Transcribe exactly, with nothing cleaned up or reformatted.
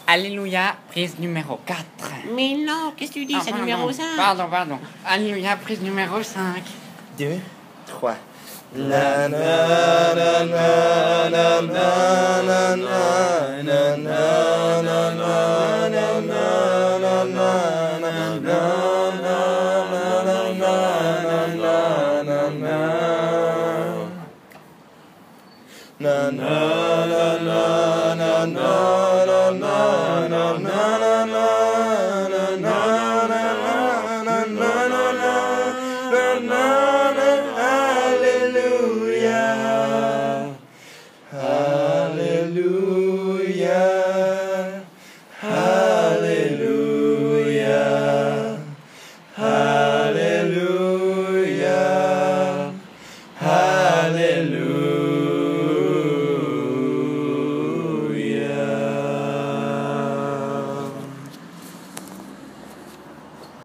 Alléluia, prise numéro quatre. Mais non, qu'est-ce que tu dis, Ah, c'est pardon, numéro cinq. Pardon, pardon. Alléluia, prise numéro cinq. Deux, trois. La, la, la, la, la, la, la, la, la, la.